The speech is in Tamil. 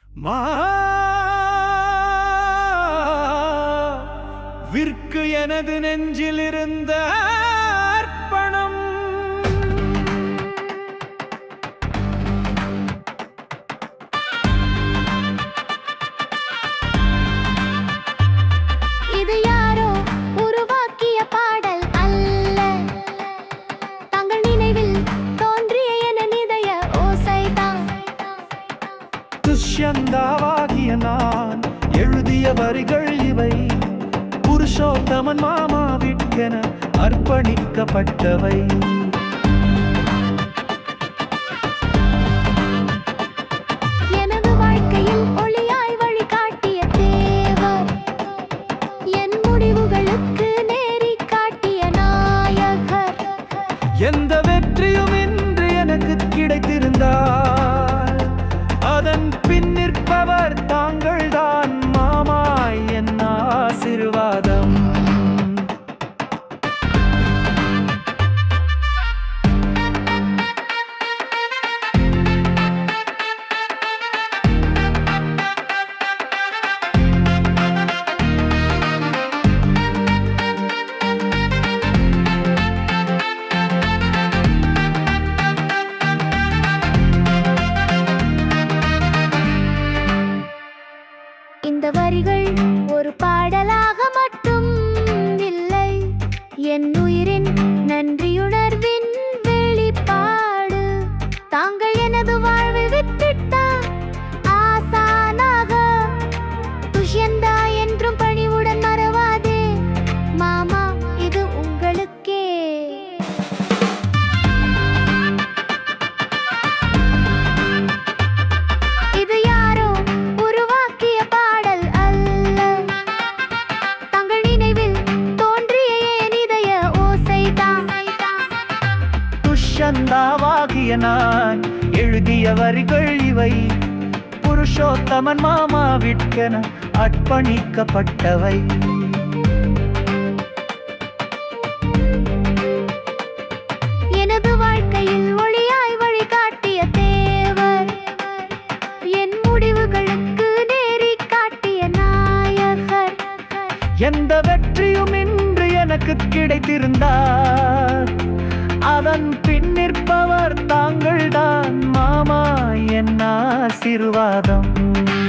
விற்கு எனது நெஞ்சில் இருந்த அர்ப்பணம் இது யாரோ உருவாக்கிய பாடல் அல்ல, தங்கள் நினைவில் தோன்றிய என் இதய ஓசைதான். துஷ்யந்தாவாகிய நான் எழுதிய வரிகள் இவை, புருஷோத்தமன் மாமாவிற்கென அர்ப்பணிக்கப்பட்டவை. எனது வாழ்க்கையில் ஒளியாய் வழிகாட்டிய தேவர், என் முடிவுகளுக்கு நேரி காட்டிய நாயகர். எந்த வெற்றியும் இன்று எனக்கு கிடைத்திருந்தால் அதன் பின் நிற்பவர் தாங்கள்தான் மாமா, என் ஆசீர்வாதம். இந்த வரிகள் ஒரு பாடலாக மட்டும் இல்லை, என் உயிரின் நன்றியுணர்வின் வெளிப்பாடு. தாங்கள் எனது வாழ்வில் வித்திட்ட ஆசானாக, துஷ்யந்தா என்றும் பணிவுடன் மறவாதே மாமா, இது உங்களுக்கே. இது யாரோ உருவாக்கிய பாடல் அல்ல, தங்கள் நினைவில் தோன்றிய என் இதய ஓசைதான். துஷ்யந்தாவாகிய நான் எழுதிய வரிகள் இவை, புருஷோத்தமன் மாமாவிற்கென அர்ப்பணிக்கப்பட்டவை. எனது வாழ்க்கையில் ஒளியாய் வழிகாட்டிய தேவர், என் முடிவுகளுக்கு நேரி காட்டிய நாயகர். எந்த வெற்றியும் இன்று எனக்கு கிடைத்திருந்தார் அதன் பின் நிற்பவர் தாங்கள்தான் மாமா, என் ஆசீர்வாதம்.